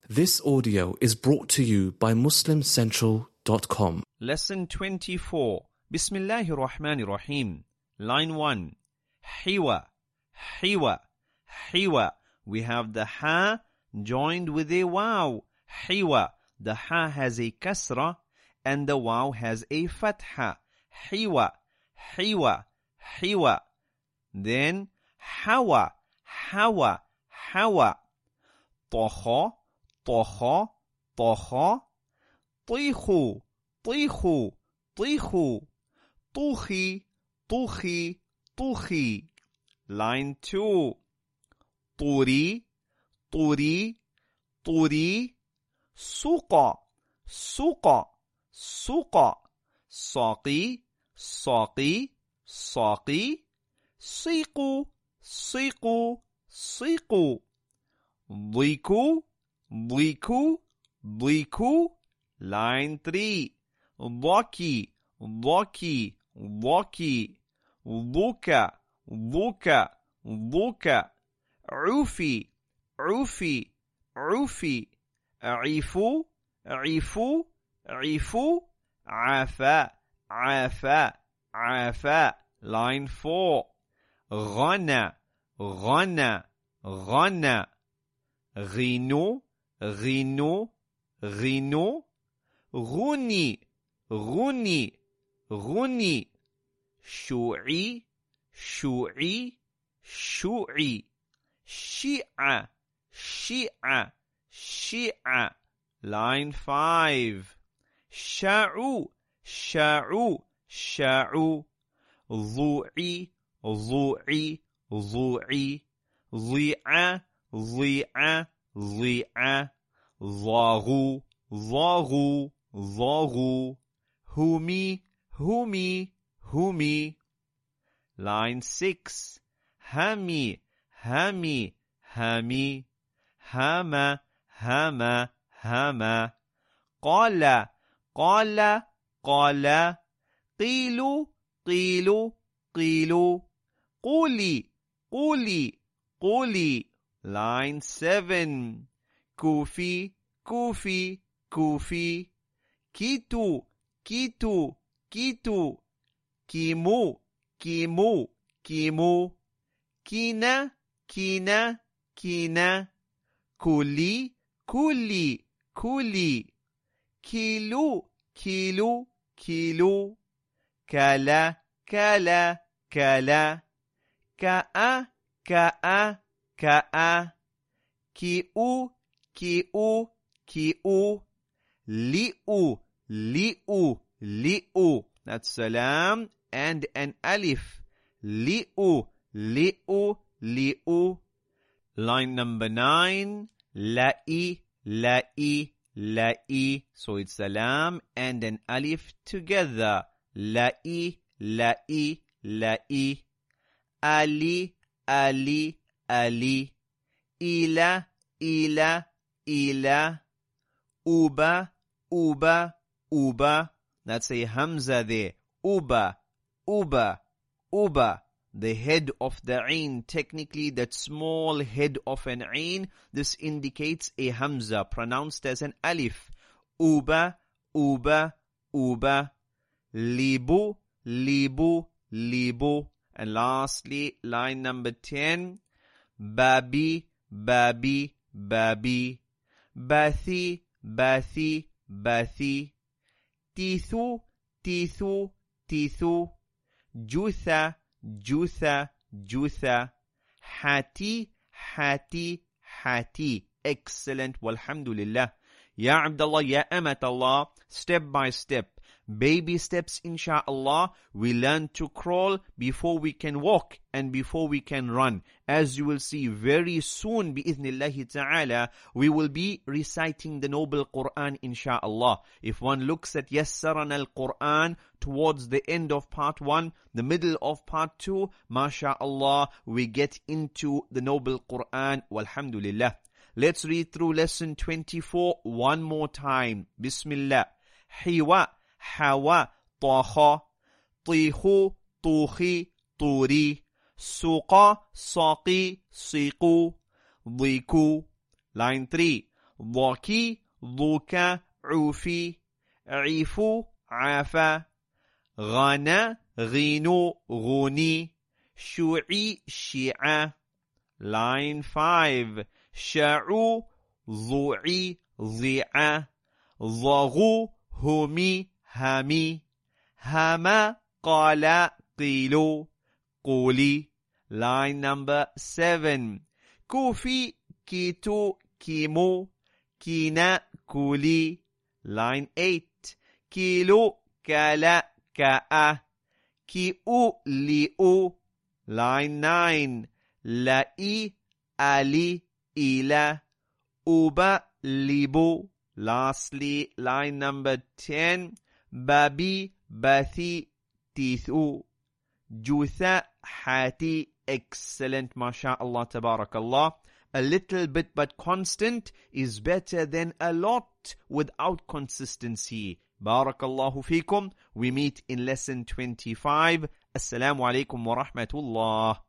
This audio is brought to you by MuslimCentral.com. Lesson 24. Bismillahir Rahmanir Rahim. Line 1. Hiwa, hiwa, hiwa. We have the ha joined with a waw. Hiwa. The ha has a kasra and the waw has a fatha. Hiwa, hiwa, hiwa. Then hawa, hawa, hawa. Toha, toha, toha. Tihu, tihu, tihu. Tuhi, tuhi, tuhi. Line 2. Turi, turi, turi. Suqa, suqa, suqa. Saqi, saqi, saqi. Siqu, siqu, siqu. Dhiku, dhiku, dhiku. Line 3. Dhaki, dhaki, dhaki. Dhuka, dhuka, dhuka. Ufi, ufi, ufi. Ifu, ifu, ifu. Afa, afa, afa. Line 4. Ghana, ghana, ghana. Ghinu, ghinu, ghinu. Ghuni, ghuni, ghuni. Shu'i, shu'i, shu'i. Shi'a, shi'a, shi'a. Line 5. Sha'u, sha'u, sha'u. Dhu'i, dhu'i, dhu'i. Dhi'a, dhi'a, dhi'a. Dhaghu, dhaghu, dhaghu. Humi, humi, humi. Line 6. Hami, hami, hami. Hama, hama, hama. Qala, qala, qala. Qilu, qilu, qilu. Quli, quli, quli. Line 7. Kufi, kufi, kufi. Kitu, kitu, kitu. Kimu, kimu, kimu. Kina, kina, kina. Kuli, kuli, kuli. Kilu, kilu, kilu. Kala, kala, kala. Ka'a, ka'a, ka'a. Ki'u, ki'u, ki'u. Li'u, li'u, li'u. That's salam and an alif. Li'u, li'u, li'u. Line number 9. La'i, la'i, la'i. So it's salam and an alif together. La'i, la'i, la'i. Ali, ali, ali. Ila, ila, ila. Uba, uba, uba. That's a hamza there. Uba, uba, uba. The head of the ain, technically that small head of an ain, this indicates a hamza pronounced as an alif. Uba, uba, uba. Libu, libu, libu. And lastly, line number 10. Babi, babi, babi. Bathi, bathi, bathi. Tithu, tithu, tithu. Jutha, jutha, jutha. Hati, hati, hati. Excellent. Walhamdulillah. Ya Abdullah, Ya Amatallah. Step by step. Baby steps, insha'Allah. We learn to crawl before we can walk and before we can run. As you will see very soon, bi'idhnillahi ta'ala, we will be reciting the noble Quran, insha'Allah. If one looks at Yassaran al-Quran towards the end of part 1, the middle of part 2, masha'Allah, we get into the noble Quran, walhamdulillah. Let's read through lesson 24 one more time. Bismillah. Hiwa, hawa, taha. Tihu, tuhi, turi. Suqa, saqi, siqu. Dhiku. Line 3. ضكي ضك عوفي عيفو عافا غنى غينو غني شوعي شيعة. Line 5. شعو ضوعي ضيعة ضغو همي همي هما قال قيلو قولي. Line number 7. كوفي كيتو كيمو كينا كولي. Line 8. كيلو كالا كاء كيو ليو. Line 9. لئي ألي إلى أوبا ليبو. Lastly, line number 10. بابي باثي تيثو جوثا حاتي. Excellent, mashallah, tabarakallah. A little bit but constant is better than a lot without consistency. Barakallahu feekum. We meet in lesson 25. Assalamu alaikum wa rahmatullah.